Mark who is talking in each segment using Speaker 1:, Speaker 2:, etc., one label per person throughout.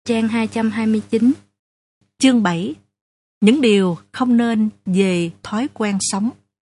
Speaker 1: Trang 229.
Speaker 2: Chương 7. Những điều không nên về thói quen sống.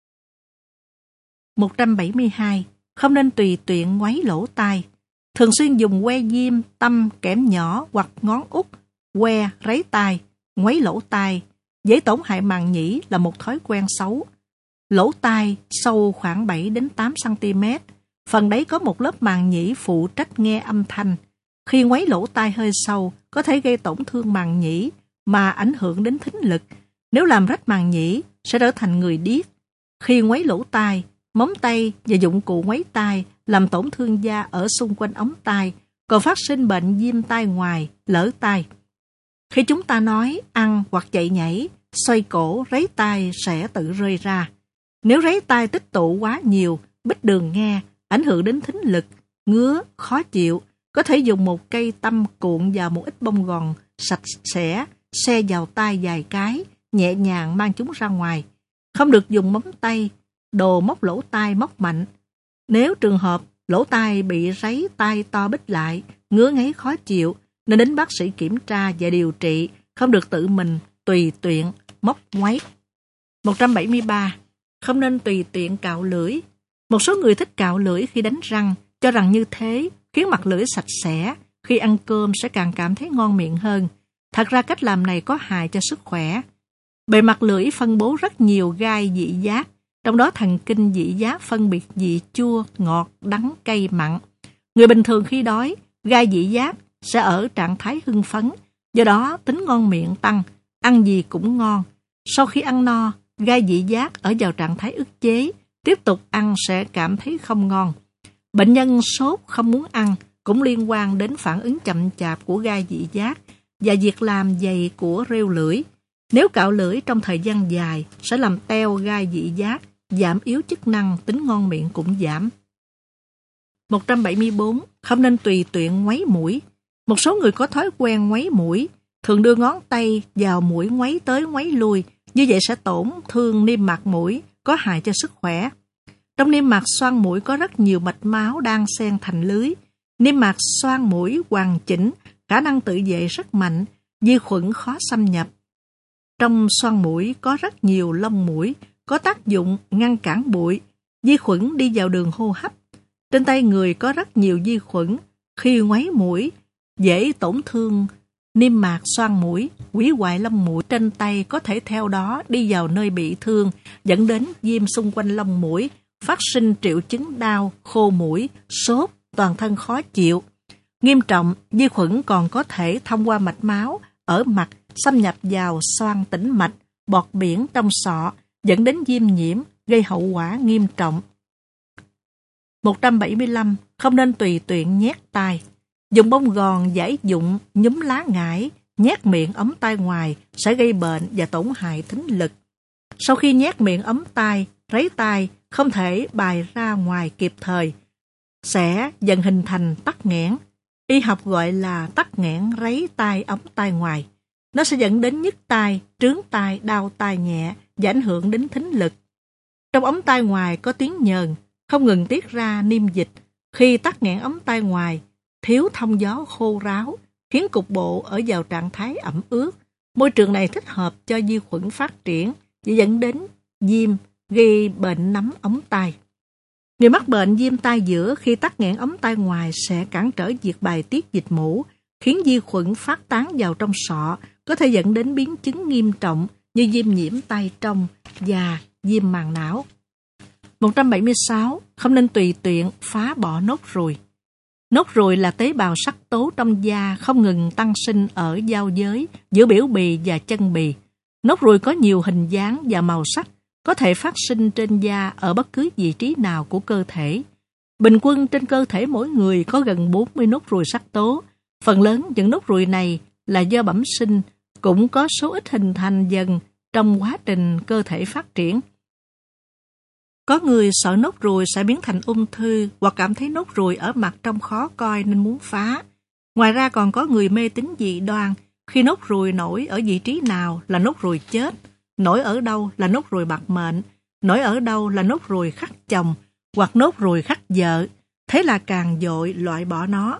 Speaker 2: 172. Không nên tùy tiện ngoáy lỗ tai. Thường xuyên dùng que diêm, tăm, kẽm nhỏ hoặc ngón út, que, ráy tai, ngoáy lỗ tai, dễ tổn hại màng nhĩ là một thói quen xấu. Lỗ tai sâu khoảng 7 đến 8 cm, phần đấy có một lớp màng nhĩ phụ trách nghe âm thanh. Khi ngoáy lỗ tai hơi sâu, có thể gây tổn thương màng nhĩ mà ảnh hưởng đến thính lực. Nếu làm rách màng nhĩ, sẽ trở thành người điếc. Khi ngoáy lỗ tai, móng tay và dụng cụ ngoáy tai làm tổn thương da ở xung quanh ống tai, còn phát sinh bệnh viêm tai ngoài, lở tai. Khi chúng ta nói, ăn hoặc chạy nhảy, xoay cổ, ráy tai sẽ tự rơi ra. Nếu ráy tai tích tụ quá nhiều, bít đường nghe, ảnh hưởng đến thính lực, ngứa, khó chịu, có thể dùng một cây tăm cuộn vào một ít bông gòn sạch sẽ, xe vào tai vài cái, nhẹ nhàng mang chúng ra ngoài. Không được dùng móng tay, đồ móc lỗ tai móc mạnh. Nếu trường hợp lỗ tai bị ráy tai to bít lại, ngứa ngáy khó chịu, nên đến bác sĩ kiểm tra và điều trị, không được tự mình tùy tiện móc ngoáy. 173. Không nên tùy tiện cạo lưỡi. Một số người thích cạo lưỡi khi đánh răng, cho rằng như thế khiến mặt lưỡi sạch sẽ, khi ăn cơm sẽ càng cảm thấy ngon miệng hơn. Thật ra cách làm này có hại cho sức khỏe. Bề mặt lưỡi phân bố rất nhiều gai vị giác, trong đó thần kinh vị giác phân biệt vị chua, ngọt, đắng, cay, mặn. Người bình thường khi đói, gai vị giác sẽ ở trạng thái hưng phấn, do đó tính ngon miệng tăng, ăn gì cũng ngon. Sau khi ăn no, gai vị giác ở vào trạng thái ức chế, tiếp tục ăn sẽ cảm thấy không ngon. Bệnh nhân sốt không muốn ăn cũng liên quan đến phản ứng chậm chạp của gai vị giác và việc làm dày của rêu lưỡi. Nếu cạo lưỡi trong thời gian dài sẽ làm teo gai vị giác, giảm yếu chức năng, tính ngon miệng cũng giảm. 174. Không nên tùy tiện ngoáy mũi. Một số người có thói quen ngoáy mũi, thường đưa ngón tay vào mũi ngoáy tới ngoáy lui, như vậy sẽ tổn thương niêm mạc mũi, có hại cho sức khỏe. Trong niêm mạc xoang mũi có rất nhiều mạch máu đang xen thành lưới. Niêm mạc xoang mũi hoàn chỉnh, khả năng tự vệ rất mạnh, vi khuẩn khó xâm nhập. Trong xoang mũi có rất nhiều lông mũi, có tác dụng ngăn cản bụi, vi khuẩn đi vào đường hô hấp. Trên tay người có rất nhiều vi khuẩn, khi ngoáy mũi dễ tổn thương niêm mạc xoang mũi, hủy hoại lông mũi trên tay có thể theo đó đi vào nơi bị thương, dẫn đến viêm xung quanh lông mũi, phát sinh triệu chứng đau, khô mũi, sốt, toàn thân khó chịu. Nghiêm trọng, vi khuẩn còn có thể thông qua mạch máu ở mặt xâm nhập vào xoang tĩnh mạch, bọt biển trong sọ, dẫn đến viêm nhiễm, gây hậu quả nghiêm trọng. 175. Không nên tùy tiện nhét tai. Dùng bông gòn, dải dụng, nhúm lá ngải, nhét miệng ống tai ngoài sẽ gây bệnh và tổn hại thính lực. Sau khi nhét miệng ống tai, ráy tai không thể bài ra ngoài kịp thời, sẽ dần hình thành tắc nghẽn. Y học gọi là tắc nghẽn ráy tai ống tai ngoài. Nó sẽ dẫn đến nhức tai, trướng tai, đau tai nhẹ và ảnh hưởng đến thính lực. Trong ống tai ngoài có tiếng nhờn, không ngừng tiết ra niêm dịch. Khi tắc nghẽn ống tai ngoài, thiếu thông gió khô ráo, khiến cục bộ ở vào trạng thái ẩm ướt. Môi trường này thích hợp cho vi khuẩn phát triển và dẫn đến viêm, gây bệnh nấm ống tai. Người mắc bệnh viêm tai giữa khi tắc nghẽn ống tai ngoài sẽ cản trở việc bài tiết dịch mũ, khiến vi khuẩn phát tán vào trong sọ, có thể dẫn đến biến chứng nghiêm trọng như viêm nhiễm tai trong và viêm màng não. 176. Không nên tùy tiện phá bỏ nốt ruồi. Nốt ruồi là tế bào sắc tố trong da không ngừng tăng sinh ở giao giới giữa biểu bì và chân bì. Nốt ruồi có nhiều hình dáng và màu sắc, có thể phát sinh trên da ở bất cứ vị trí nào của cơ thể. Bình quân trên cơ thể mỗi người có gần 40 nốt ruồi sắc tố. Phần lớn những nốt ruồi này là do bẩm sinh, cũng có số ít hình thành dần trong quá trình cơ thể phát triển. Có người sợ nốt ruồi sẽ biến thành ung thư hoặc cảm thấy nốt ruồi ở mặt trông khó coi nên muốn phá. Ngoài ra còn có người mê tín dị đoan, khi nốt ruồi nổi ở vị trí nào là nốt ruồi chết, nổi ở đâu là nốt ruồi bạc mệnh, nổi ở đâu là nốt ruồi khắc chồng hoặc nốt ruồi khắc vợ. Thế là càng vội loại bỏ nó.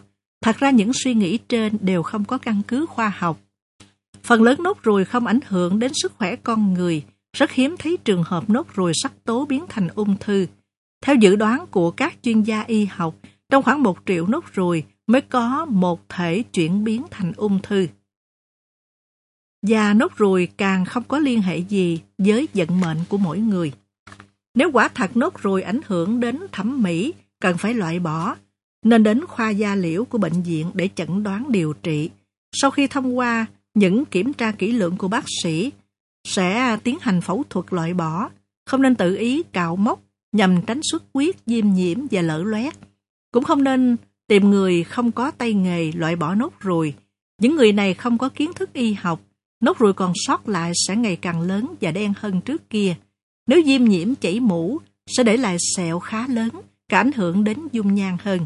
Speaker 2: Thật ra những suy nghĩ trên đều không có căn cứ khoa học. Phần lớn nốt ruồi không ảnh hưởng đến sức khỏe con người, rất hiếm thấy trường hợp nốt ruồi sắc tố biến thành ung thư. Theo dự đoán của các chuyên gia y học, trong khoảng 1 triệu nốt ruồi mới có một thể chuyển biến thành ung thư. Và nốt ruồi càng không có liên hệ gì với vận mệnh của mỗi người. Nếu quả thật nốt ruồi ảnh hưởng đến thẩm mỹ, cần phải loại bỏ, nên đến khoa da liễu của bệnh viện để chẩn đoán điều trị. Sau khi thông qua những kiểm tra kỹ lưỡng của bác sĩ, sẽ tiến hành phẫu thuật loại bỏ, không nên tự ý cạo mốc nhằm tránh xuất huyết, viêm nhiễm và lở loét. Cũng không nên tìm người không có tay nghề loại bỏ nốt ruồi. Những người này không có kiến thức y học, nốt ruồi còn sót lại sẽ ngày càng lớn và đen hơn trước kia. Nếu viêm nhiễm chảy mũ, sẽ để lại sẹo khá lớn, cả ảnh hưởng đến dung nhan hơn.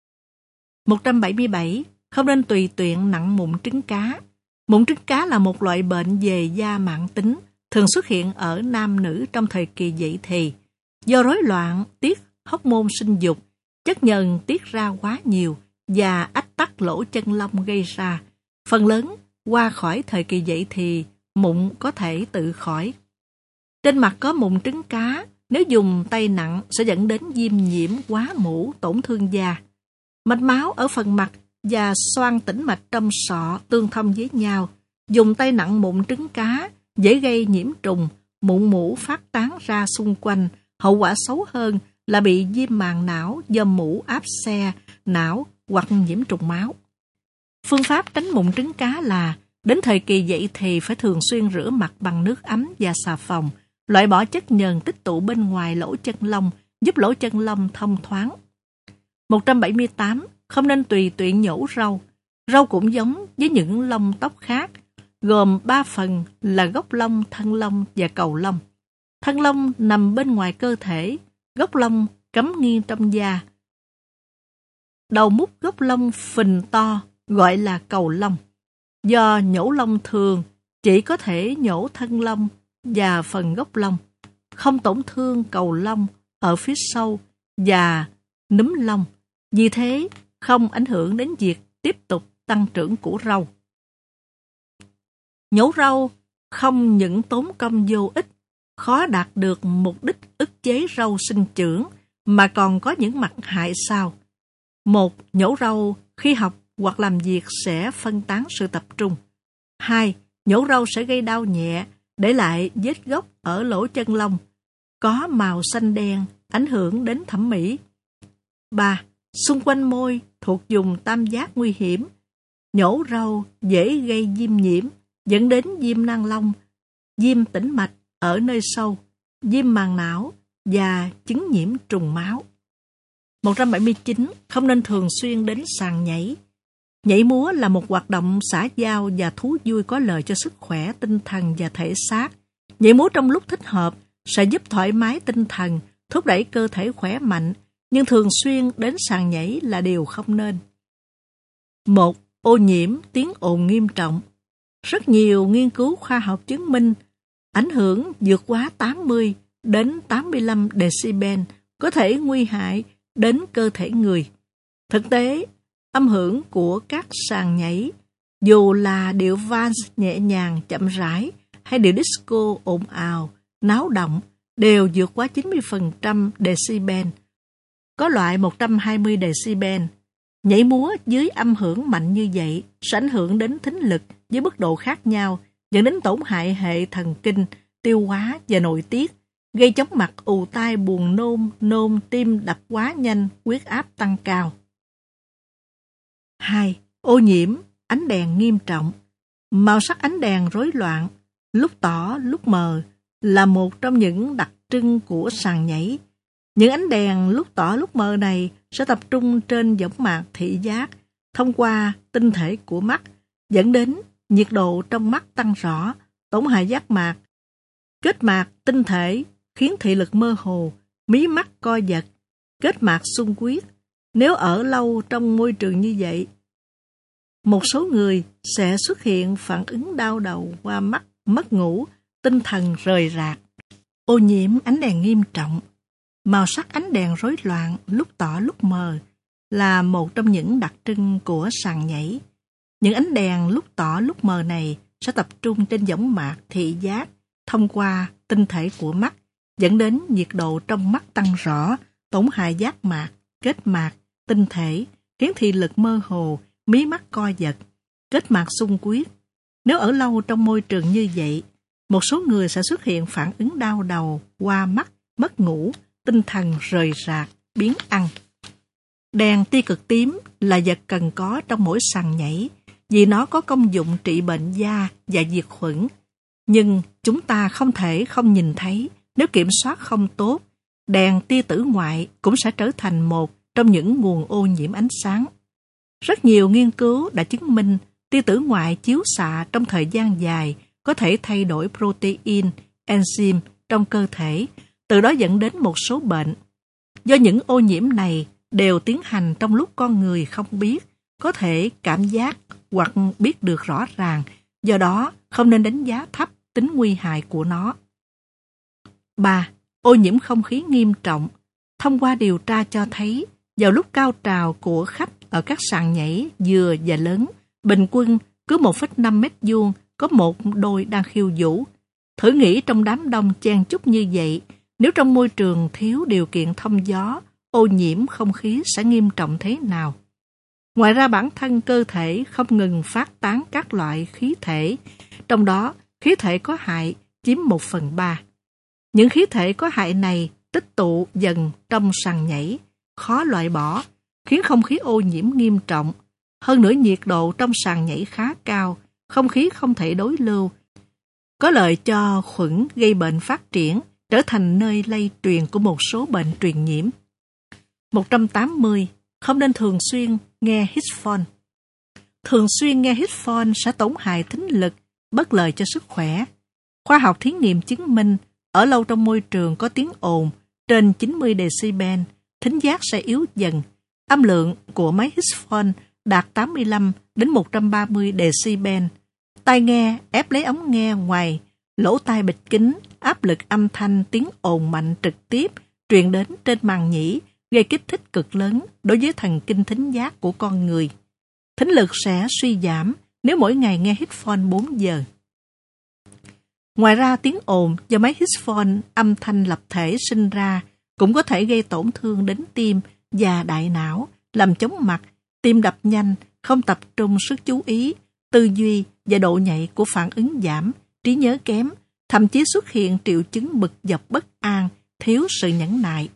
Speaker 2: 177. Không nên tùy tiện nặn mụn trứng cá. Mụn trứng cá là một loại bệnh về da mãn tính, thường xuất hiện ở nam nữ trong thời kỳ dậy thì. Do rối loạn tiết hormone sinh dục, chất nhờn tiết ra quá nhiều và ách tắc lỗ chân lông gây ra. Phần lớn qua khỏi thời kỳ dậy thì, mụn có thể tự khỏi. Trên mặt có mụn trứng cá, nếu dùng tay nặng sẽ dẫn đến viêm nhiễm quá mũ, tổn thương da. Mạch máu ở phần mặt và xoang tĩnh mạch trong sọ tương thông với nhau. Dùng tay nặng mụn trứng cá dễ gây nhiễm trùng, mụn mũ phát tán ra xung quanh. Hậu quả xấu hơn là bị viêm màng não do mũ áp xe não hoặc nhiễm trùng máu. Phương pháp tránh mụn trứng cá là đến thời kỳ dậy thì phải thường xuyên rửa mặt bằng nước ấm và xà phòng, loại bỏ chất nhờn tích tụ bên ngoài lỗ chân lông, giúp lỗ chân lông thông thoáng. 178. Không nên tùy tiện nhổ râu. Râu cũng giống với những lông tóc khác, gồm 3 phần là gốc lông, thân lông và cầu lông. Thân lông nằm bên ngoài cơ thể, gốc lông cắm nghiêng trong da. Đầu mút gốc lông phình to gọi là cầu lông. Do nhổ lông thường chỉ có thể nhổ thân lông và phần gốc lông, không tổn thương cầu lông ở phía sau và núm lông. Vì thế, không ảnh hưởng đến việc tiếp tục tăng trưởng của râu. Nhổ râu không những tốn công vô ích, khó đạt được mục đích ức chế râu sinh trưởng, mà còn có những mặt hại sau. 1. Nhổ râu khi học hoặc làm việc sẽ phân tán sự tập trung. 2. Nhổ râu sẽ gây đau nhẹ, để lại vết gốc ở lỗ chân lông, có màu xanh đen, ảnh hưởng đến thẩm mỹ. 3. Xung quanh môi thuộc vùng tam giác nguy hiểm. Nhổ râu dễ gây viêm nhiễm, dẫn đến viêm nang lông, viêm tĩnh mạch ở nơi sâu, viêm màng não và chứng nhiễm trùng máu. 179. Không nên thường xuyên đến sàn nhảy. Nhảy múa là một hoạt động xã giao và thú vui có lợi cho sức khỏe tinh thần và thể xác. Nhảy múa trong lúc thích hợp sẽ giúp thoải mái tinh thần, thúc đẩy cơ thể khỏe mạnh, nhưng thường xuyên đến sàn nhảy là điều không nên. 1. Ô nhiễm tiếng ồn nghiêm trọng. Rất nhiều nghiên cứu khoa học chứng minh ảnh hưởng vượt quá 80 đến 85 decibel có thể nguy hại đến cơ thể người. Thực tế, âm hưởng của các sàn nhảy, dù là điệu vals nhẹ nhàng chậm rãi hay điệu disco ồn ào, náo động, đều vượt quá 90% decibel. Có loại 120 decibel. Nhảy múa dưới âm hưởng mạnh như vậy sẽ ảnh hưởng đến thính lực với mức độ khác nhau, dẫn đến tổn hại hệ thần kinh, tiêu hóa và nội tiết, gây chóng mặt, ù tai, buồn nôn, tim đập quá nhanh, huyết áp tăng cao. 2. Ô nhiễm ánh đèn nghiêm trọng. Màu sắc ánh đèn rối loạn, lúc tỏ lúc mờ là một trong những đặc trưng của sàn nhảy. Những ánh đèn lúc tỏ lúc mờ này sẽ tập trung trên võng mạc thị giác thông qua tinh thể của mắt, dẫn đến nhiệt độ trong mắt tăng rõ, tổn hại giác mạc, kết mạc tinh thể khiến thị lực mơ hồ, mí mắt co giật, kết mạc xung huyết. Nếu ở lâu trong môi trường như vậy, một số người sẽ xuất hiện phản ứng đau đầu, hoa mắt, mất ngủ, tinh thần rời rạc. Ô nhiễm ánh đèn nghiêm trọng. Màu sắc ánh đèn rối loạn, lúc tỏ lúc mờ là một trong những đặc trưng của sàn nhảy. Những ánh đèn lúc tỏ lúc mờ này sẽ tập trung trên võng mạc thị giác thông qua tinh thể của mắt, dẫn đến nhiệt độ trong mắt tăng rõ, tổn hại giác mạc, kết mạc, tinh thể, khiến thị lực mơ hồ, mí mắt co giật, kết mạc xung quyết. Nếu ở lâu trong môi trường như vậy, một số người sẽ xuất hiện phản ứng đau đầu, hoa mắt, mất ngủ, tinh thần rời rạc, biếng ăn. Đèn tia cực tím là vật cần có trong mỗi sàn nhảy, vì nó có công dụng trị bệnh da và diệt khuẩn. Nhưng chúng ta không thể không nhìn thấy nếu kiểm soát không tốt. Đèn tia tử ngoại cũng sẽ trở thành một trong những nguồn ô nhiễm ánh sáng. Rất nhiều nghiên cứu đã chứng minh tia tử ngoại chiếu xạ trong thời gian dài có thể thay đổi protein, enzyme trong cơ thể, từ đó dẫn đến một số bệnh. Do những ô nhiễm này đều tiến hành trong lúc con người không biết, có thể cảm giác hoặc biết được rõ ràng, do đó không nên đánh giá thấp tính nguy hại của nó. 3. Ô nhiễm không khí nghiêm trọng. Thông qua điều tra cho thấy, vào lúc cao trào của khách ở các sàn nhảy vừa và lớn, bình quân cứ 1,5 mét vuông có một đôi đang khiêu vũ. Thử nghĩ trong đám đông chen chúc như vậy, nếu trong môi trường thiếu điều kiện thông gió, ô nhiễm không khí sẽ nghiêm trọng thế nào. Ngoài ra bản thân cơ thể không ngừng phát tán các loại khí thể, trong đó khí thể có hại chiếm 1/3. Những khí thể có hại này tích tụ dần trong sàn nhảy, khó loại bỏ, khiến không khí ô nhiễm nghiêm trọng. Hơn nữa nhiệt độ trong sàn nhảy khá cao, không khí không thể đối lưu, có lợi cho khuẩn gây bệnh phát triển, trở thành nơi lây truyền của một số bệnh truyền nhiễm. 180. Không nên thường xuyên nghe headphone. Thường xuyên nghe headphone sẽ tổn hại thính lực, bất lợi cho sức khỏe. Khoa học thí nghiệm chứng minh, ở lâu trong môi trường có tiếng ồn trên 90 decibel, thính giác sẽ yếu dần. Âm lượng của máy headphone đạt 85 đến 130 decibel. Tai nghe ép lấy ống nghe ngoài, lỗ tai bịt kín, áp lực âm thanh tiếng ồn mạnh trực tiếp truyền đến trên màng nhĩ, gây kích thích cực lớn đối với thần kinh thính giác của con người. Thính lực sẽ suy giảm nếu mỗi ngày nghe headphone 4 giờ. Ngoài ra tiếng ồn do máy headphone âm thanh lập thể sinh ra cũng có thể gây tổn thương đến tim và đại não, làm chóng mặt, tim đập nhanh, không tập trung sức chú ý, tư duy và độ nhạy của phản ứng giảm, trí nhớ kém, thậm chí xuất hiện triệu chứng bực dọc bất an, thiếu sự nhẫn nại.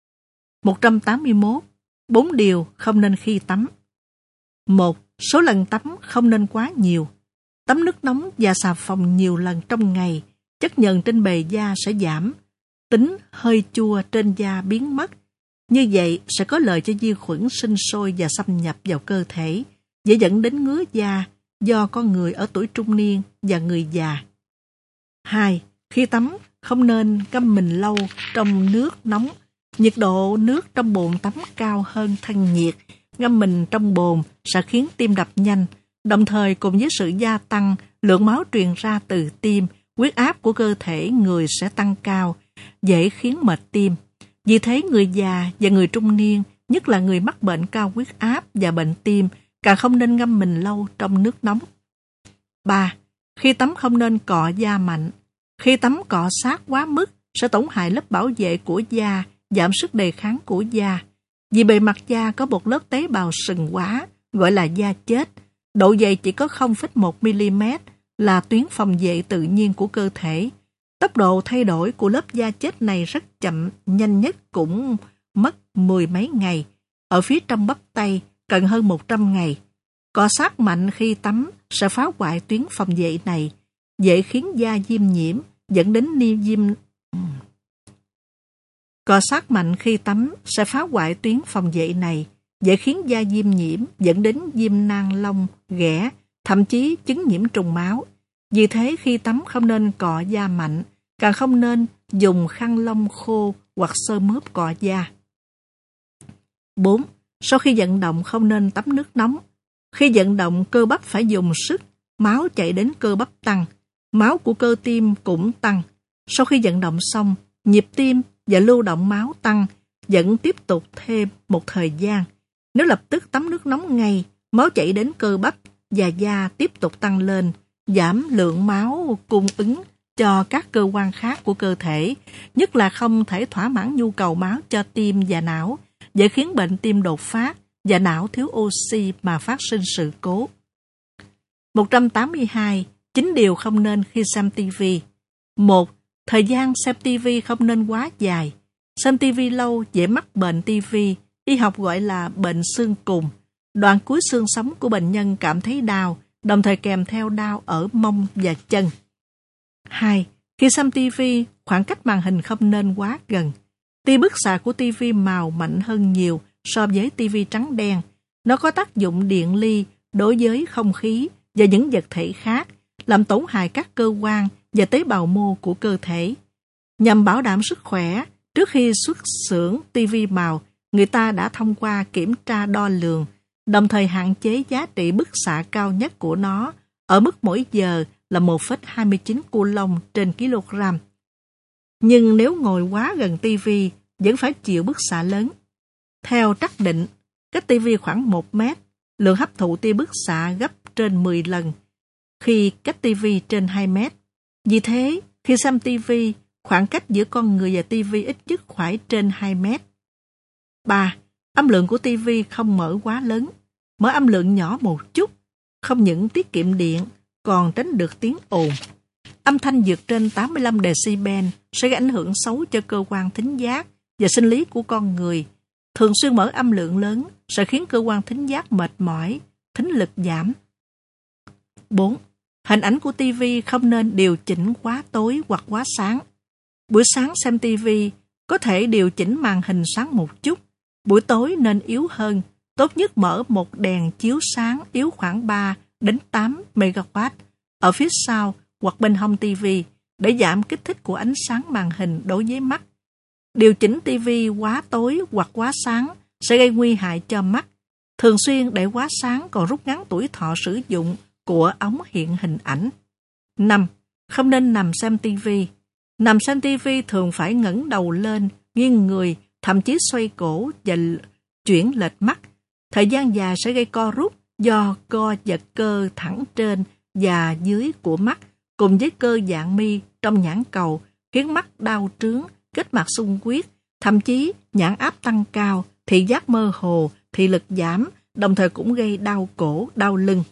Speaker 2: 181. 4 điều không nên khi tắm. 1. Số lần tắm không nên quá nhiều. Tắm nước nóng và xà phòng nhiều lần trong ngày, chất nhờn trên bề da sẽ giảm, tính hơi chua trên da biến mất. Như vậy sẽ có lợi cho vi khuẩn sinh sôi và xâm nhập vào cơ thể, dễ dẫn đến ngứa da do con người ở tuổi trung niên và người già. 2. Khi tắm không nên ngâm mình lâu trong nước nóng. Nhiệt độ nước trong bồn tắm cao hơn thân nhiệt. Ngâm mình trong bồn sẽ khiến tim đập nhanh, đồng thời cùng với sự gia tăng lượng máu truyền ra từ tim, huyết áp của cơ thể người sẽ tăng cao, dễ khiến mệt tim. Vì thế người già và người trung niên, nhất là người mắc bệnh cao huyết áp và bệnh tim, càng không nên ngâm mình lâu trong nước nóng. 3. Khi tắm không nên cọ da mạnh. Khi tắm cọ sát quá mức sẽ tổn hại lớp bảo vệ của da, giảm sức đề kháng của da. Vì bề mặt da có một lớp tế bào sừng hóa, gọi là da chết. Độ dày chỉ có 0,1 mm là tuyến phòng vệ tự nhiên của cơ thể. Tốc độ thay đổi của lớp da chết này rất chậm, nhanh nhất cũng mất 10 mấy ngày. Ở phía trong bắp tay cần hơn 100 ngày. Cọ sát mạnh khi tắm sẽ phá hoại tuyến phòng vệ này, dễ khiến da viêm nhiễm, dẫn đến viêm. Cọ sát mạnh khi tắm sẽ phá hoại tuyến phòng vệ này, dễ khiến da viêm nhiễm, dẫn đến viêm nang lông, ghẻ, thậm chí chứng nhiễm trùng máu. Vì thế khi tắm không nên cọ da mạnh, càng không nên dùng khăn lông khô hoặc xơ mướp cọ da. 4. Sau khi vận động không nên tắm nước nóng. Khi vận động cơ bắp phải dùng sức, máu chạy đến cơ bắp tăng, máu của cơ tim cũng tăng. Sau khi vận động xong, nhịp tim và lưu động máu tăng, vẫn tiếp tục thêm một thời gian. Nếu lập tức tắm nước nóng ngay, máu chảy đến cơ bắp và da tiếp tục tăng lên, giảm lượng máu cung ứng cho các cơ quan khác của cơ thể, nhất là không thể thỏa mãn nhu cầu máu cho tim và não, dễ khiến bệnh tim đột phát và não thiếu oxy mà phát sinh sự cố. 182. 9 điều không nên khi xem TV. 1. Thời gian xem TV không nên quá dài. Xem TV lâu dễ mắc bệnh TV, y học gọi là bệnh xương cùn. Đoạn cuối xương sống của bệnh nhân cảm thấy đau, đồng thời kèm theo đau ở mông và chân. 2. Khi xem TV, khoảng cách màn hình không nên quá gần. Tia bức xạ của TV màu mạnh hơn nhiều so với TV trắng đen. Nó có tác dụng điện ly đối với không khí và những vật thể khác, làm tổn hại các cơ quan và tế bào mô của cơ thể. Nhằm bảo đảm sức khỏe, trước khi xuất xưởng TV màu, người ta đã thông qua kiểm tra đo lường, đồng thời hạn chế giá trị bức xạ cao nhất của nó ở mức mỗi giờ là 1,29 coulomb trên kg. Nhưng nếu ngồi quá gần TV, vẫn phải chịu bức xạ lớn. Theo trắc định, cách TV khoảng 1 mét, lượng hấp thụ tia bức xạ gấp trên 10 lần, khi cách TV trên 2 mét. Vì thế, khi xem TV, khoảng cách giữa con người và TV ít nhất phải trên 2 mét. 3. Âm lượng của TV không mở quá lớn. Mở âm lượng nhỏ một chút, không những tiết kiệm điện, còn tránh được tiếng ồn. Âm thanh vượt trên 85 decibel sẽ gây ảnh hưởng xấu cho cơ quan thính giác và sinh lý của con người. Thường xuyên mở âm lượng lớn sẽ khiến cơ quan thính giác mệt mỏi, thính lực giảm. 4. Hình ảnh của TV không nên điều chỉnh quá tối hoặc quá sáng. Buổi sáng xem TV có thể điều chỉnh màn hình sáng một chút. Buổi tối nên yếu hơn. Tốt nhất mở một đèn chiếu sáng yếu khoảng 3 đến 8 MW ở phía sau hoặc bên hông TV để giảm kích thích của ánh sáng màn hình đối với mắt. Điều chỉnh TV quá tối hoặc quá sáng sẽ gây nguy hại cho mắt. Thường xuyên để quá sáng còn rút ngắn tuổi thọ sử dụng của ống hiện hình ảnh. 5. Không nên nằm xem TV. Nằm xem TV thường phải ngẩng đầu lên, nghiêng người, thậm chí xoay cổ và chuyển lệch mắt. Thời gian dài sẽ gây co rút do co giật cơ thẳng trên và dưới của mắt, cùng với cơ dạng mi trong nhãn cầu, khiến mắt đau trướng, kết mạc xung huyết, thậm chí nhãn áp tăng cao, thị giác mơ hồ, thị lực giảm, đồng thời cũng gây đau cổ, đau lưng.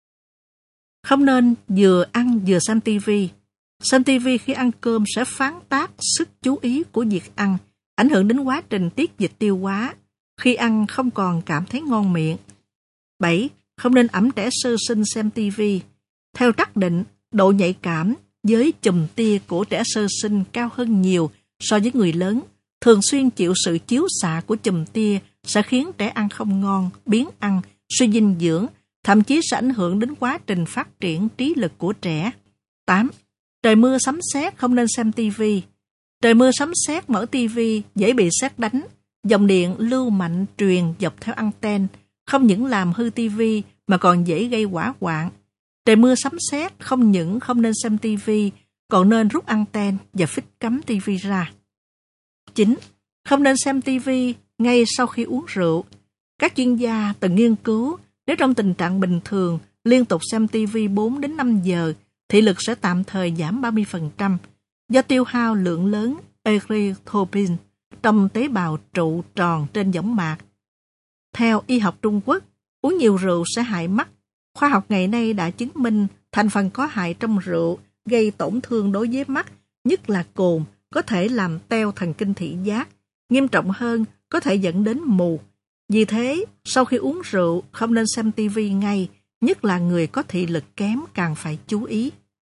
Speaker 2: Không nên vừa ăn vừa xem TV. Xem TV khi ăn cơm sẽ phán tác sức chú ý của việc ăn, ảnh hưởng đến quá trình tiết dịch tiêu hóa. Khi ăn không còn cảm thấy ngon miệng. 7. Không nên ẵm trẻ sơ sinh xem TV. Theo trắc định, độ nhạy cảm với chùm tia của trẻ sơ sinh cao hơn nhiều so với người lớn. Thường xuyên chịu sự chiếu xạ của chùm tia sẽ khiến trẻ ăn không ngon, biếng ăn, suy dinh dưỡng, thậm chí sẽ ảnh hưởng đến quá trình phát triển trí lực của trẻ. 8. Trời mưa sấm sét không nên xem TV. Trời mưa sấm sét mở TV dễ bị sét đánh. Dòng điện lưu mạnh truyền dọc theo anten không những làm hư TV mà còn dễ gây hỏa hoạn. Trời mưa sấm sét không những không nên xem TV, còn nên rút anten và phích cắm TV ra. 9. Không nên xem TV ngay sau khi uống rượu. Các chuyên gia từng nghiên cứu, nếu trong tình trạng bình thường liên tục xem TV 4 đến 5 giờ, thị lực sẽ tạm thời giảm 30% do tiêu hao lượng lớn erythropoietin trong tế bào trụ tròn trên võng mạc. Theo y học Trung Quốc, uống nhiều rượu sẽ hại mắt. Khoa học ngày nay đã chứng minh thành phần có hại trong rượu gây tổn thương đối với mắt, nhất là cồn, có thể làm teo thần kinh thị giác. Nghiêm trọng hơn, có thể dẫn đến mù. Vì thế, sau khi uống rượu, không nên xem TV ngay, nhất là người có thị lực kém càng phải chú ý.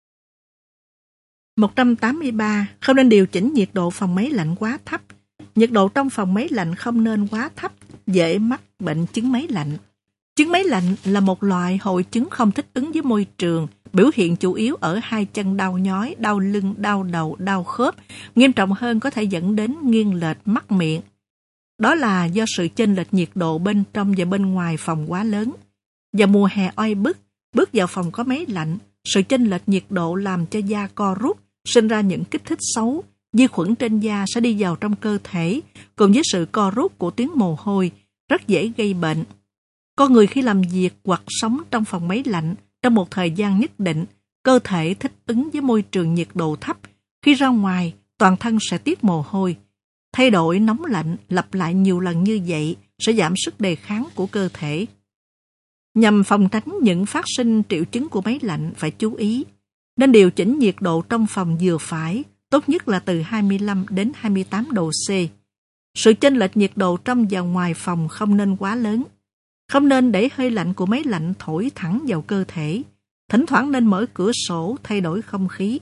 Speaker 2: 183. Không nên điều chỉnh nhiệt độ phòng máy lạnh quá thấp. Nhiệt độ trong phòng máy lạnh không nên quá thấp, dễ mắc bệnh chứng máy lạnh. Chứng máy lạnh là một loại hội chứng không thích ứng với môi trường, biểu hiện chủ yếu ở hai chân đau nhói, đau lưng, đau đầu, đau khớp, nghiêm trọng hơn có thể dẫn đến nghiêng lệch mắt miệng. Đó là do sự chênh lệch nhiệt độ bên trong và bên ngoài phòng quá lớn. Vào mùa hè oi bức, bước vào phòng có máy lạnh, sự chênh lệch nhiệt độ làm cho da co rút, sinh ra những kích thích xấu. Vi khuẩn trên da sẽ đi vào trong cơ thể, cùng với sự co rút của tuyến mồ hôi, rất dễ gây bệnh. Con người khi làm việc hoặc sống trong phòng máy lạnh trong một thời gian nhất định, cơ thể thích ứng với môi trường nhiệt độ thấp. Khi ra ngoài, toàn thân sẽ tiết mồ hôi. Thay đổi nóng lạnh lặp lại nhiều lần như vậy sẽ giảm sức đề kháng của cơ thể. Nhằm phòng tránh những phát sinh triệu chứng của máy lạnh, phải chú ý nên điều chỉnh nhiệt độ trong phòng vừa phải, tốt nhất là từ 25 đến 28 độ C. Sự chênh lệch nhiệt độ trong và ngoài phòng không nên quá lớn. Không nên để hơi lạnh của máy lạnh thổi thẳng vào cơ thể. Thỉnh thoảng nên mở cửa sổ thay đổi không khí.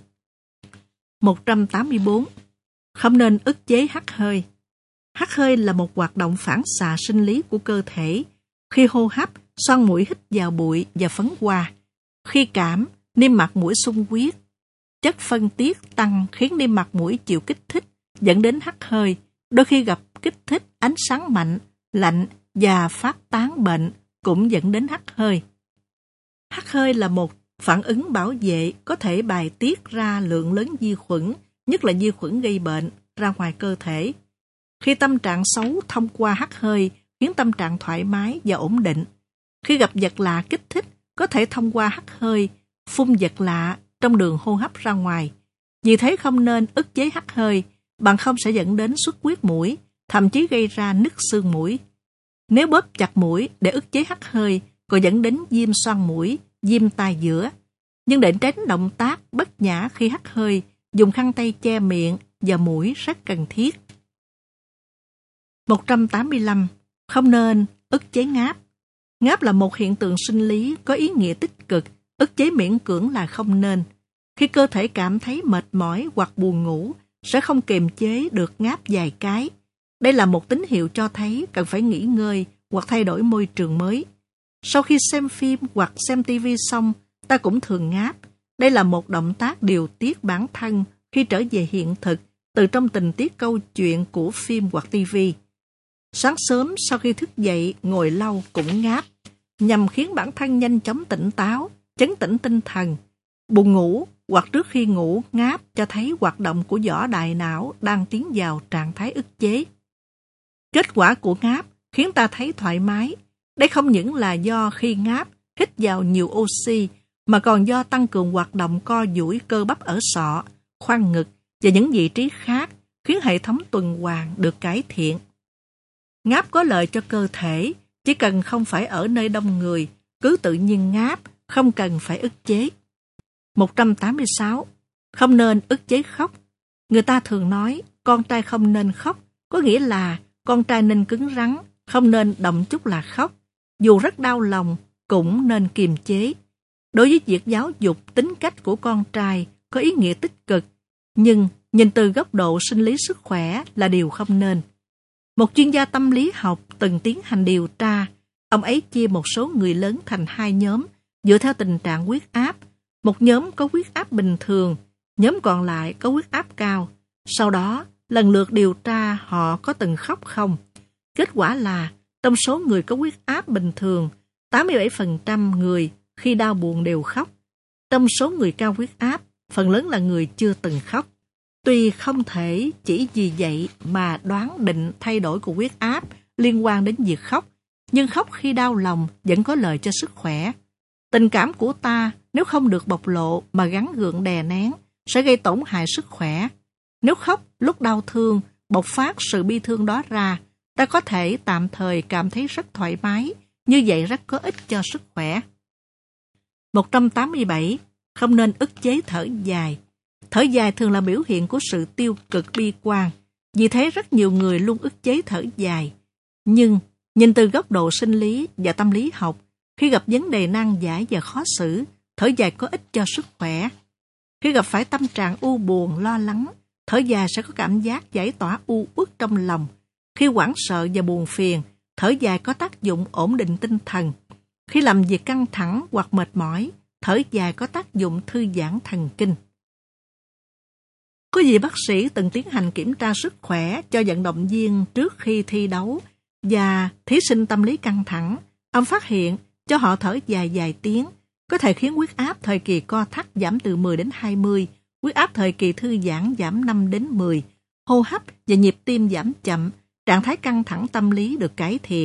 Speaker 2: 184. Không nên ức chế hắt hơi. Hắt hơi là một hoạt động phản xạ sinh lý của cơ thể. Khi hô hấp, xoang mũi hít vào bụi và phấn hoa. Khi cảm, niêm mạc mũi xung huyết. Chất phân tiết tăng khiến niêm mạc mũi chịu kích thích, dẫn đến hắt hơi. Đôi khi gặp kích thích ánh sáng mạnh, lạnh và phát tán bệnh cũng dẫn đến hắt hơi. Hắt hơi là một phản ứng bảo vệ có thể bài tiết ra lượng lớn vi khuẩn, nhất là vi khuẩn gây bệnh, ra ngoài cơ thể. Khi tâm trạng xấu thông qua hắt hơi khiến tâm trạng thoải mái và ổn định. Khi gặp vật lạ kích thích, có thể thông qua hắt hơi phun vật lạ trong đường hô hấp ra ngoài. Vì thế không nên ức chế hắt hơi, bằng không sẽ dẫn đến xuất huyết mũi, thậm chí gây ra nứt xương mũi. Nếu bóp chặt mũi để ức chế hắt hơi, còn dẫn đến viêm xoang mũi, viêm tai giữa. Nhưng để tránh động tác bất nhã khi hắt hơi, dùng khăn tay che miệng và mũi rất cần thiết. 185. Không nên ức chế ngáp. Ngáp là một hiện tượng sinh lý có ý nghĩa tích cực, ức chế miễn cưỡng là không nên. Khi cơ thể cảm thấy mệt mỏi hoặc buồn ngủ, sẽ không kiềm chế được ngáp vài cái. Đây là một tín hiệu cho thấy cần phải nghỉ ngơi hoặc thay đổi môi trường mới. Sau khi xem phim hoặc xem TV xong, ta cũng thường ngáp. Đây là một động tác điều tiết bản thân khi trở về hiện thực từ trong tình tiết câu chuyện của phim hoặc TV. Sáng sớm sau khi thức dậy ngồi lâu cũng ngáp, nhằm khiến bản thân nhanh chóng tỉnh táo, chấn tĩnh tinh thần. Buồn ngủ hoặc trước khi ngủ ngáp cho thấy hoạt động của vỏ đại não đang tiến vào trạng thái ức chế. Kết quả của ngáp khiến ta thấy thoải mái. Đây không những là do khi ngáp hít vào nhiều oxy, mà còn do tăng cường hoạt động co duỗi cơ bắp ở sọ, khoang ngực và những vị trí khác, khiến hệ thống tuần hoàn được cải thiện. Ngáp có lợi cho cơ thể, chỉ cần không phải ở nơi đông người, cứ tự nhiên ngáp, không cần phải ức chế. 186. Không nên ức chế khóc. Người ta thường nói con trai không nên khóc, có nghĩa là con trai nên cứng rắn, không nên động chút là khóc. Dù rất đau lòng, cũng nên kiềm chế. Đối với việc giáo dục tính cách của con trai có ý nghĩa tích cực, nhưng nhìn từ góc độ sinh lý sức khỏe là điều không nên. Một chuyên gia tâm lý học từng tiến hành điều tra. Ông ấy chia một số người lớn thành hai nhóm dựa theo tình trạng huyết áp. Một nhóm có huyết áp bình thường, nhóm còn lại có huyết áp cao. Sau đó, lần lượt điều tra họ có từng khóc không. Kết quả là, trong số người có huyết áp bình thường, 87% người khi đau buồn đều khóc. Trong số người cao huyết áp, phần lớn là người chưa từng khóc. Tuy không thể chỉ vì vậy mà đoán định thay đổi của huyết áp liên quan đến việc khóc, nhưng khóc khi đau lòng vẫn có lợi cho sức khỏe. Tình cảm của ta nếu không được bộc lộ mà gắn gượng đè nén sẽ gây tổn hại sức khỏe. Nếu khóc lúc đau thương, bộc phát sự bi thương đó ra, ta có thể tạm thời cảm thấy rất thoải mái, như vậy rất có ích cho sức khỏe. 187. Không nên ức chế thở dài. Thở dài thường là biểu hiện của sự tiêu cực bi quan, vì thế rất nhiều người luôn ức chế thở dài. Nhưng, nhìn từ góc độ sinh lý và tâm lý học, khi gặp vấn đề nan giải và khó xử, thở dài có ích cho sức khỏe. Khi gặp phải tâm trạng u buồn, lo lắng, thở dài sẽ có cảm giác giải tỏa u uất trong lòng. Khi hoảng sợ và buồn phiền, thở dài có tác dụng ổn định tinh thần. Khi làm việc căng thẳng hoặc mệt mỏi, thở dài có tác dụng thư giãn thần kinh. Có vị bác sĩ từng tiến hành kiểm tra sức khỏe cho vận động viên trước khi thi đấu và thí sinh tâm lý căng thẳng. Ông phát hiện cho họ thở dài vài tiếng có thể khiến huyết áp thời kỳ co thắt giảm từ 10 đến 20, huyết áp thời kỳ thư giãn giảm 5 đến 10, hô hấp và nhịp tim giảm chậm, trạng thái căng thẳng tâm lý được cải thiện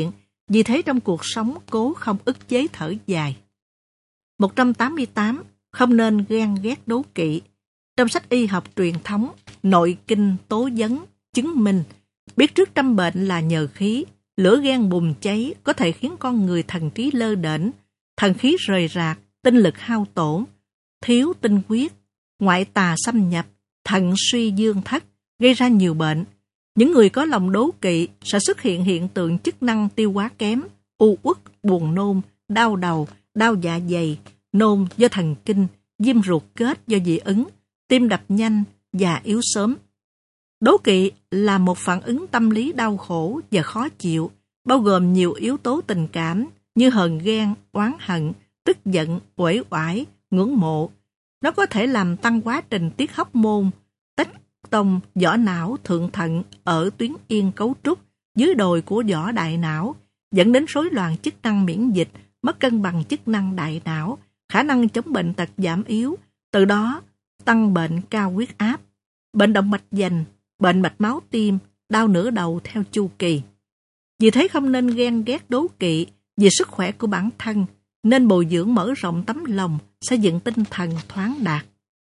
Speaker 2: Vì thế trong cuộc sống cố không ức chế thở dài. 188. Không nên ghen ghét đố kỵ. Trong sách y học truyền thống, Nội kinh tố vấn chứng minh, biết trước trăm bệnh là nhờ khí, lửa ghen bùng cháy có thể khiến con người thần trí lơ đễnh, thần khí rời rạc, tinh lực hao tổn, thiếu tinh huyết, ngoại tà xâm nhập, thận suy dương thất, gây ra nhiều bệnh. Những người có lòng đố kỵ sẽ xuất hiện hiện tượng chức năng tiêu hóa kém, u uất, buồn nôn, đau đầu, đau dạ dày, nôn do thần kinh, viêm ruột kết do dị ứng, tim đập nhanh và yếu sớm. Đố kỵ là một phản ứng tâm lý đau khổ và khó chịu, bao gồm nhiều yếu tố tình cảm như hờn ghen, oán hận, tức giận, uể oải, ngưỡng mộ. Nó có thể làm tăng quá trình tiết hormone, tách tông, vỏ não, thượng thận ở tuyến yên cấu trúc dưới đồi của vỏ đại não, dẫn đến rối loạn chức năng miễn dịch, mất cân bằng chức năng đại não, khả năng chống bệnh tật giảm yếu, từ đó tăng bệnh cao huyết áp, bệnh động mạch vành, bệnh mạch máu tim, đau nửa đầu theo chu kỳ. Vì thế không nên ghen ghét đố kỵ vì sức khỏe của bản thân, nên bồi dưỡng mở rộng tấm lòng, xây dựng tinh thần thoáng đạt.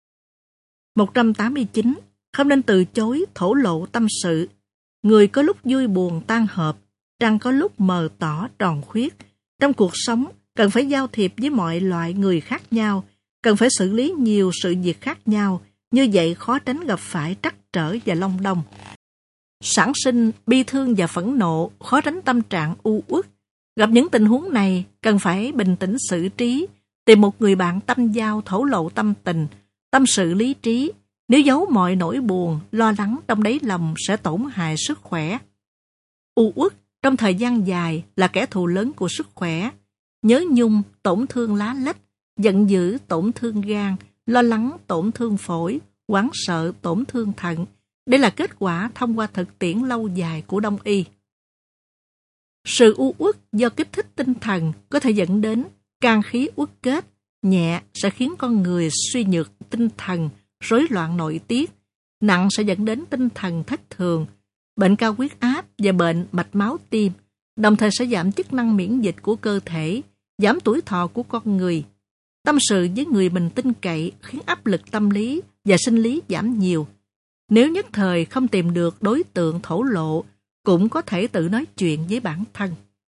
Speaker 2: 189. Không nên từ chối thổ lộ tâm sự. Người có lúc vui buồn tan hợp, trăng có lúc mờ tỏ tròn khuyết. Trong cuộc sống, cần phải giao thiệp với mọi loại người khác nhau, cần phải xử lý nhiều sự việc khác nhau, như vậy khó tránh gặp phải trắc trở và long đong. Sản sinh bi thương và phẫn nộ, khó tránh tâm trạng u uất. Gặp những tình huống này, cần phải bình tĩnh xử trí, tìm một người bạn tâm giao thổ lộ tâm tình, tâm sự lý trí. Nếu giấu mọi nỗi buồn, lo lắng trong đáy lòng sẽ tổn hại sức khỏe. U uất trong thời gian dài là kẻ thù lớn của sức khỏe. Nhớ nhung tổn thương lá lách, giận dữ tổn thương gan, lo lắng tổn thương phổi, hoảng sợ tổn thương thận. Đây là kết quả thông qua thực tiễn lâu dài của Đông y. Sự u uất do kích thích tinh thần có thể dẫn đến can khí uất kết, nhẹ sẽ khiến con người suy nhược tinh thần, rối loạn nội tiết, nặng sẽ dẫn đến tinh thần thất thường, bệnh cao huyết áp và bệnh mạch máu tim, đồng thời sẽ giảm chức năng miễn dịch của cơ thể, giảm tuổi thọ của con người. Tâm sự với người mình tin cậy khiến áp lực tâm lý và sinh lý giảm nhiều. Nếu nhất thời không tìm được đối tượng thổ lộ, cũng có thể tự nói chuyện với bản thân.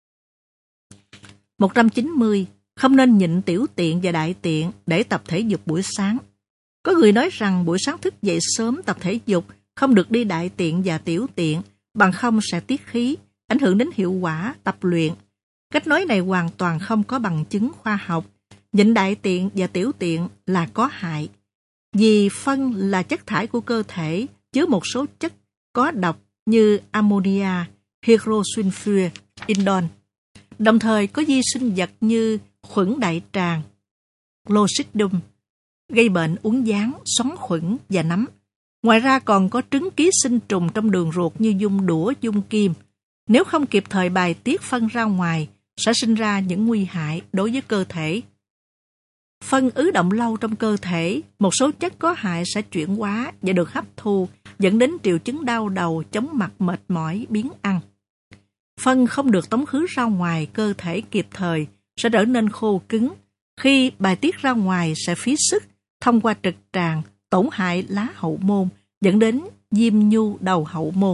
Speaker 2: 190. Không nên nhịn tiểu tiện và đại tiện để tập thể dục buổi sáng. Có người nói rằng buổi sáng thức dậy sớm tập thể dục, không được đi đại tiện và tiểu tiện, bằng không sẽ tiết khí, ảnh hưởng đến hiệu quả tập luyện. Cách nói này hoàn toàn không có bằng chứng khoa học. Nhịn đại tiện và tiểu tiện là có hại. Vì phân là chất thải của cơ thể, chứa một số chất có độc như ammonia, hydrosulfur, indol. Đồng thời có vi sinh vật như khuẩn đại tràng, Clostridium, gây bệnh uốn ván, xoắn khuẩn và nấm. Ngoài ra còn có trứng ký sinh trùng trong đường ruột như dung đũa, dung kim. Nếu không kịp thời bài tiết phân ra ngoài, sẽ sinh ra những nguy hại đối với cơ thể. Phân ứ động lâu trong cơ thể, một số chất có hại sẽ chuyển hóa và được hấp thu, dẫn đến triệu chứng đau đầu, chóng mặt, mệt mỏi, biếng ăn. Phân không được tống khứ ra ngoài cơ thể kịp thời, sẽ trở nên khô cứng. Khi bài tiết ra ngoài sẽ phí sức, thông qua trực tràng, tổn hại lá hậu môn, dẫn đến viêm nhu đầu hậu môn.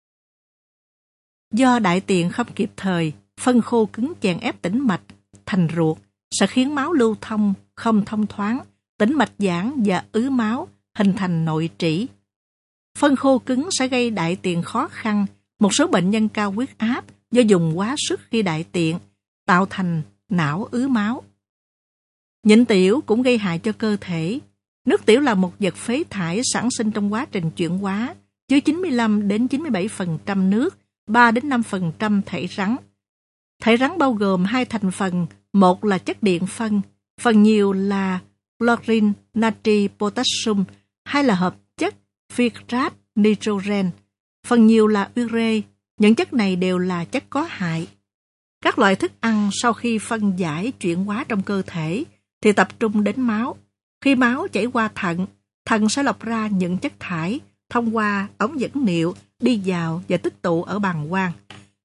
Speaker 2: Do đại tiện không kịp thời, phân khô cứng chèn ép tĩnh mạch thành ruột, sẽ khiến máu lưu thông không thông thoáng, tĩnh mạch giãn và ứ máu, hình thành nội trĩ. Phân khô cứng sẽ gây đại tiện khó khăn. Một số bệnh nhân cao huyết áp do dùng quá sức khi đại tiện, tạo thành não ứ máu. Nhịn tiểu cũng gây hại cho cơ thể. Nước tiểu là một vật phế thải sản sinh trong quá trình chuyển hóa, chứa 95-97% nước, 3-5% thảy rắn. Thảy rắn bao gồm hai thành phần, một là chất điện phân, phần nhiều là chlorine, natri, potassium, hai là hợp chất filtrat, nitrogen, phần nhiều là ure. Những chất này đều là chất có hại. Các loại thức ăn sau khi phân giải chuyển hóa trong cơ thể thì tập trung đến máu. Khi máu chảy qua thận, thận sẽ lọc ra những chất thải thông qua ống dẫn niệu đi vào và tích tụ ở bàng quang.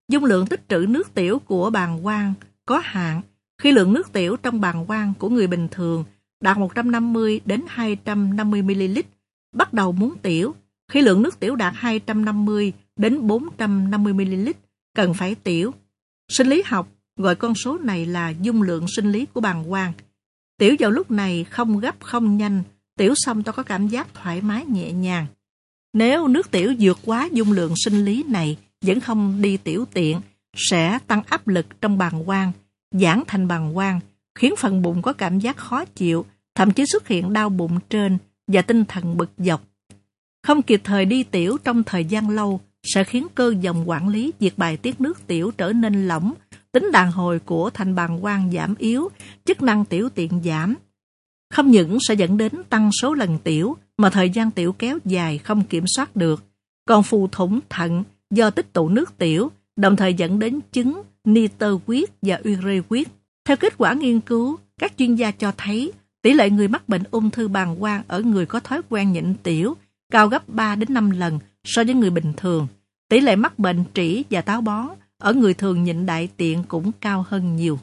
Speaker 2: Dung lượng tích trữ nước tiểu của bàng quang có hạn khi lượng nước tiểu trong bàng quang của người bình thường đạt 150 đến 250 ml. Bắt đầu muốn tiểu, khi lượng nước tiểu đạt 250 đến 450 ml, cần phải tiểu. Sinh lý học gọi con số này là dung lượng sinh lý của bàng quang. Tiểu vào lúc này không gấp không nhanh, tiểu xong ta có cảm giác thoải mái nhẹ nhàng. Nếu nước tiểu vượt quá dung lượng sinh lý này vẫn không đi tiểu tiện, sẽ tăng áp lực trong bàng quang, giãn thành bàng quang, khiến phần bụng có cảm giác khó chịu, thậm chí xuất hiện đau bụng trên và tinh thần bực dọc. Không kịp thời đi tiểu trong thời gian lâu sẽ khiến cơ vòng quản lý việc bài tiết nước tiểu trở nên lỏng, tính đàn hồi của thành bàng quang giảm yếu, chức năng tiểu tiện giảm. Không những sẽ dẫn đến tăng số lần tiểu, mà thời gian tiểu kéo dài không kiểm soát được, còn phù thủng thận do tích tụ nước tiểu, đồng thời dẫn đến chứng nitơ huyết và ure huyết. Theo kết quả nghiên cứu, các chuyên gia cho thấy tỷ lệ người mắc bệnh ung thư bàng quang ở người có thói quen nhịn tiểu cao gấp 3 đến 5 lần so với người bình thường. Tỷ lệ mắc bệnh trĩ và táo bón ở người thường nhịn đại tiện cũng cao hơn nhiều.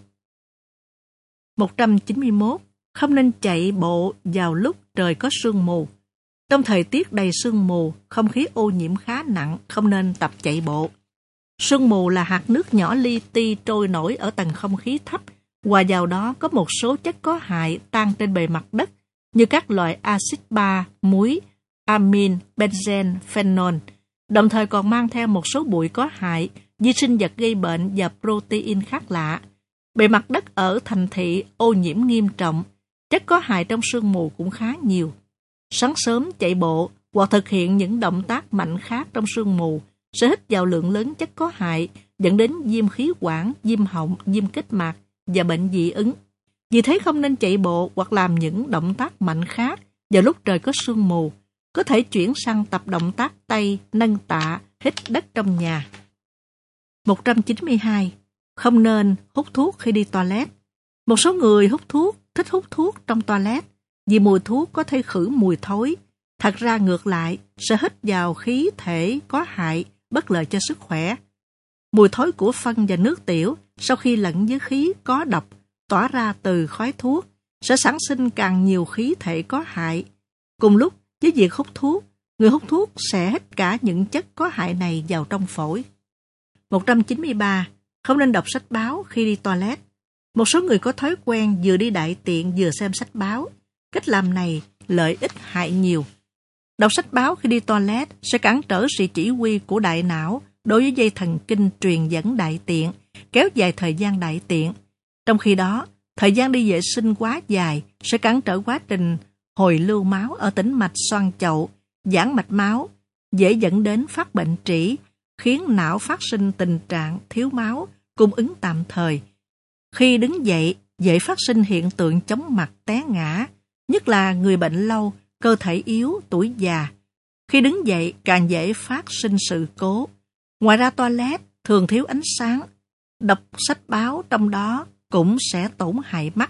Speaker 2: 191. Không nên chạy bộ vào lúc trời có sương mù. Trong thời tiết đầy sương mù, không khí ô nhiễm khá nặng, không nên tập chạy bộ. Sương mù là hạt nước nhỏ li ti trôi nổi ở tầng không khí thấp, hòa vào đó có một số chất có hại tan trên bề mặt đất, như các loại axit bar, muối, amin, benzen, phenol, đồng thời còn mang theo một số bụi có hại, vi sinh vật gây bệnh và protein khác lạ. Bề mặt đất ở thành thị ô nhiễm nghiêm trọng, chất có hại trong sương mù cũng khá nhiều. Sáng sớm chạy bộ hoặc thực hiện những động tác mạnh khác trong sương mù sẽ hít vào lượng lớn chất có hại, dẫn đến viêm khí quản, viêm họng, viêm kết mạc và bệnh dị ứng. Vì thế không nên chạy bộ hoặc làm những động tác mạnh khác vào lúc trời có sương mù. Có thể chuyển sang tập động tác tay, nâng tạ, hít đất trong nhà. 192. Không nên hút thuốc khi đi toilet. Một số người hút thuốc thích hút thuốc trong toilet vì mùi thuốc có thể khử mùi thối. Thật ra ngược lại, sẽ hít vào khí thể có hại, bất lợi cho sức khỏe. Mùi thối của phân và nước tiểu sau khi lẫn với khí có độc tỏa ra từ khói thuốc sẽ sản sinh càng nhiều khí thể có hại. Cùng lúc với việc hút thuốc, người hút thuốc sẽ hít cả những chất có hại này vào trong phổi. 193. Không nên đọc sách báo khi đi toilet. Một số người có thói quen vừa đi đại tiện vừa xem sách báo. Cách làm này lợi ích hại nhiều. Đọc sách báo khi đi toilet sẽ cản trở sự chỉ huy của đại não đối với dây thần kinh truyền dẫn đại tiện, kéo dài thời gian đại tiện. Trong khi đó, thời gian đi vệ sinh quá dài sẽ cản trở quá trình hồi lưu máu ở tĩnh mạch xoang chậu, giãn mạch máu, dễ dẫn đến phát bệnh trĩ, khiến não phát sinh tình trạng thiếu máu, cung ứng tạm thời. Khi đứng dậy, dễ phát sinh hiện tượng chóng mặt té ngã, nhất là người bệnh lâu, cơ thể yếu, tuổi già. Khi đứng dậy, càng dễ phát sinh sự cố. Ngoài ra toilet thường thiếu ánh sáng, đọc sách báo trong đó cũng sẽ tổn hại mắt.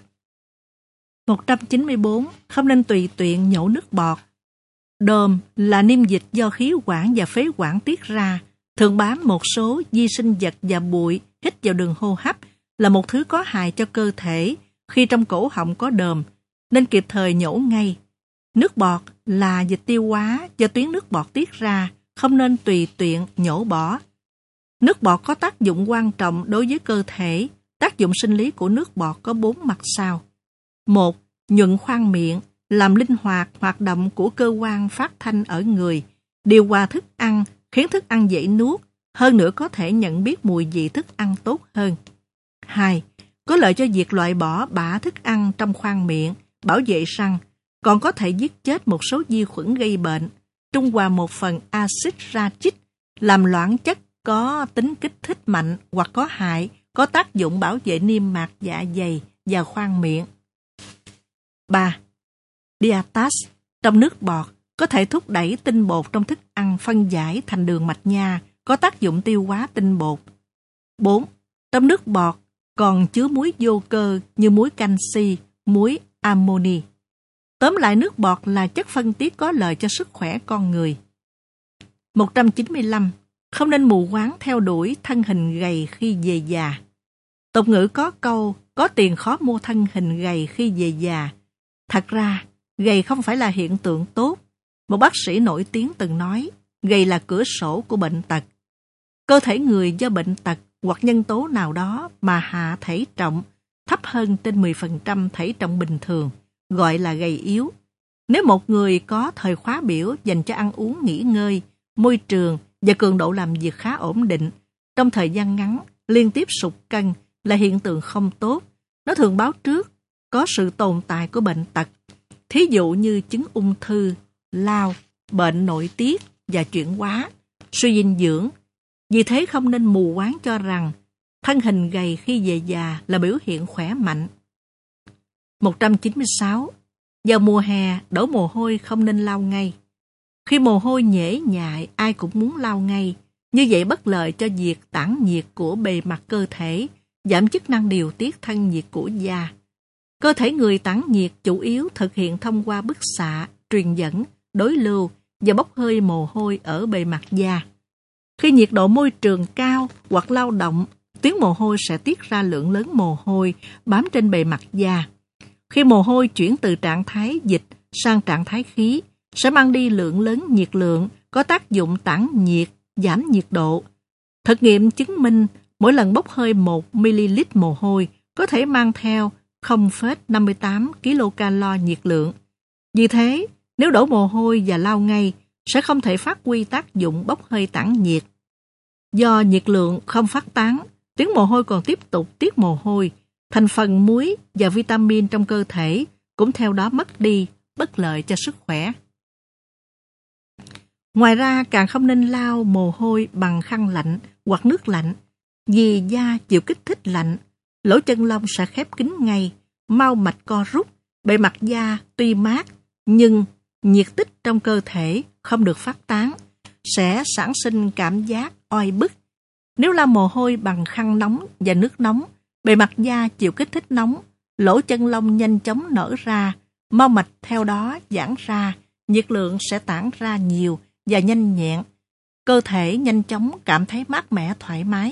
Speaker 2: 194. Không nên tùy tiện nhổ nước bọt. Đờm là niêm dịch do khí quản và phế quản tiết ra, thường bám một số vi sinh vật và bụi hít vào đường hô hấp, là một thứ có hại cho cơ thể. Khi trong cổ họng có đờm, nên kịp thời nhổ ngay. Nước bọt là dịch tiêu hóa do tuyến nước bọt tiết ra, không nên tùy tiện nhổ bỏ. Nước bọt có tác dụng quan trọng đối với cơ thể. Tác dụng sinh lý của nước bọt có 4 mặt sau. 1. Nhuận khoang miệng, làm linh hoạt hoạt động của cơ quan phát thanh ở người, điều hòa thức ăn, khiến thức ăn dễ nuốt, hơn nữa có thể nhận biết mùi vị thức ăn tốt hơn. 2. Có lợi cho việc loại bỏ bã thức ăn trong khoang miệng, bảo vệ răng, còn có thể giết chết một số vi khuẩn gây bệnh, trung hòa một phần axit rachic, làm loãng chất có tính kích thích mạnh hoặc có hại, có tác dụng bảo vệ niêm mạc dạ dày và khoang miệng. 3. Diastase trong nước bọt có thể thúc đẩy tinh bột trong thức ăn phân giải thành đường mạch nha, có tác dụng tiêu hóa tinh bột. 4. Trong nước bọt còn chứa muối vô cơ như muối canxi, muối amoni. Tóm lại, nước bọt là chất phân tiết có lợi cho sức khỏe con người. 195. Không nên mù quáng theo đuổi thân hình gầy khi về già. Tục ngữ có câu, có tiền khó mua thân hình gầy khi về già. Thật ra, gầy không phải là hiện tượng tốt. Một bác sĩ nổi tiếng từng nói, gầy là cửa sổ của bệnh tật. Cơ thể người do bệnh tật hoặc nhân tố nào đó mà hạ thể trọng thấp hơn trên 10% thể trọng bình thường, gọi là gầy yếu. Nếu một người có thời khóa biểu dành cho ăn uống nghỉ ngơi, môi trường và cường độ làm việc khá ổn định, trong thời gian ngắn liên tiếp sụt cân là hiện tượng không tốt. Nó thường báo trước có sự tồn tại của bệnh tật, thí dụ như chứng ung thư, lao, bệnh nội tiết và chuyển hóa, suy dinh dưỡng. Vì thế không nên mù quáng cho rằng thân hình gầy khi về già là biểu hiện khỏe mạnh. 196. Vào mùa hè, đổ mồ hôi không nên lau ngay. Khi mồ hôi nhễ nhại, ai cũng muốn lau ngay. Như vậy bất lợi cho việc tản nhiệt của bề mặt cơ thể, giảm chức năng điều tiết thân nhiệt của da. Cơ thể người tản nhiệt chủ yếu thực hiện thông qua bức xạ, truyền dẫn, đối lưu và bốc hơi mồ hôi ở bề mặt da. Khi nhiệt độ môi trường cao hoặc lao động, tuyến mồ hôi sẽ tiết ra lượng lớn mồ hôi bám trên bề mặt da. Khi mồ hôi chuyển từ trạng thái dịch sang trạng thái khí, sẽ mang đi lượng lớn nhiệt lượng, có tác dụng tản nhiệt, giảm nhiệt độ. Thực nghiệm chứng minh, mỗi lần bốc hơi 1 ml mồ hôi có thể mang theo 0,58 kcal nhiệt lượng. Vì thế, nếu đổ mồ hôi và lau ngay, sẽ không thể phát huy tác dụng bốc hơi tản nhiệt. Do nhiệt lượng không phát tán, tuyến mồ hôi còn tiếp tục tiết mồ hôi, thành phần muối và vitamin trong cơ thể cũng theo đó mất đi, bất lợi cho sức khỏe. Ngoài ra, càng không nên lau mồ hôi bằng khăn lạnh hoặc nước lạnh, vì da chịu kích thích lạnh, lỗ chân lông sẽ khép kín ngay, mao mạch co rút, bề mặt da tuy mát, nhưng nhiệt tích trong cơ thể không được phát tán, sẽ sản sinh cảm giác oi bức. Nếu lau mồ hôi bằng khăn nóng và nước nóng, bề mặt da chịu kích thích nóng, lỗ chân lông nhanh chóng nở ra, mao mạch theo đó giãn ra, nhiệt lượng sẽ tản ra nhiều và nhanh nhẹn. Cơ thể nhanh chóng cảm thấy mát mẻ thoải mái.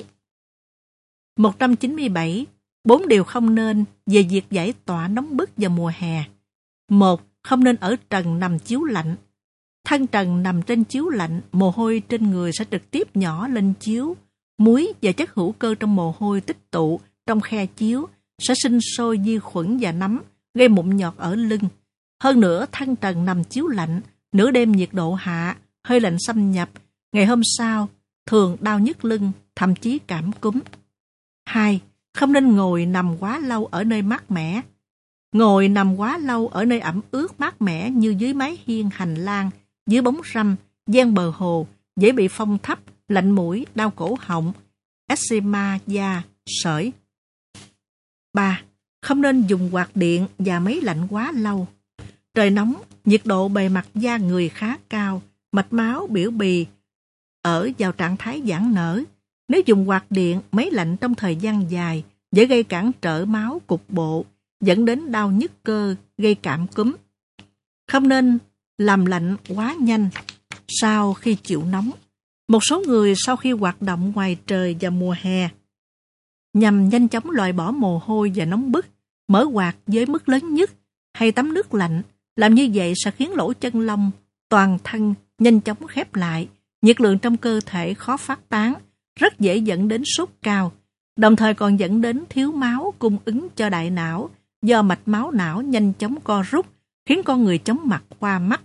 Speaker 2: 197. 4 điều không nên về việc giải tỏa nóng bức vào mùa hè. 1. Không nên ở trần nằm chiếu lạnh. Thân trần nằm trên chiếu lạnh, mồ hôi trên người sẽ trực tiếp nhỏ lên chiếu. Muối và chất hữu cơ trong mồ hôi tích tụ trong khe chiếu sẽ sinh sôi vi khuẩn và nấm, gây mụn nhọt ở lưng. Hơn nữa, thân trần nằm chiếu lạnh, nửa đêm nhiệt độ hạ, hơi lạnh xâm nhập, ngày hôm sau thường đau nhức lưng, thậm chí cảm cúm. 2. Không nên ngồi nằm quá lâu ở nơi mát mẻ. Ngồi nằm quá lâu ở nơi ẩm ướt mát mẻ như dưới mái hiên hành lang, dưới bóng râm, ven bờ hồ, dễ bị phong thấp, lạnh mũi, đau cổ họng, eczema da, sởi. 3. Không nên dùng quạt điện và máy lạnh quá lâu. Trời nóng, nhiệt độ bề mặt da người khá cao, mạch máu, biểu bì ở vào trạng thái giãn nở. Nếu dùng quạt điện, máy lạnh trong thời gian dài, dễ gây cản trở máu cục bộ, dẫn đến đau nhức cơ, gây cảm cúm. Không nên làm lạnh quá nhanh sau khi chịu nóng. Một số người sau khi hoạt động ngoài trời vào mùa hè, nhằm nhanh chóng loại bỏ mồ hôi và nóng bức, mở quạt với mức lớn nhất hay tắm nước lạnh. Làm như vậy sẽ khiến lỗ chân lông, toàn thân nhanh chóng khép lại, nhiệt lượng trong cơ thể khó phát tán, rất dễ dẫn đến sốt cao, đồng thời còn dẫn đến thiếu máu cung ứng cho đại não do mạch máu não nhanh chóng co rút, khiến con người chóng mặt hoa mắt.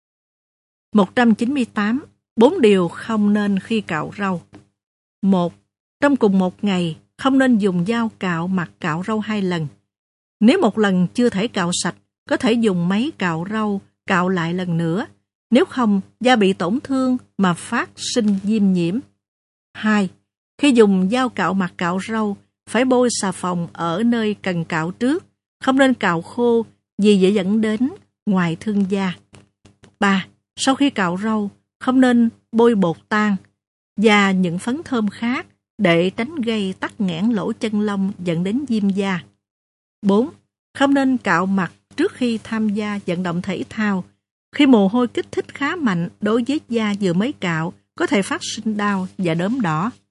Speaker 2: 198. 4 điều không nên khi cạo râu. 1. Trong cùng một ngày, không nên dùng dao cạo mặt cạo râu 2 lần. Nếu một lần chưa thể cạo sạch, có thể dùng máy cạo râu cạo lại lần nữa. Nếu không, da bị tổn thương mà phát sinh viêm nhiễm. 2. Khi dùng dao cạo mặt cạo râu, phải bôi xà phòng ở nơi cần cạo trước, không nên cạo khô vì dễ dẫn đến ngoại thương da. 3. Sau khi cạo râu, không nên bôi bột tan và những phấn thơm khác để tránh gây tắc nghẽn lỗ chân lông dẫn đến viêm da. 4. Không nên cạo mặt trước khi tham gia vận động thể thao. Khi mồ hôi kích thích khá mạnh đối với da vừa mới cạo có thể phát sinh đau và đốm đỏ.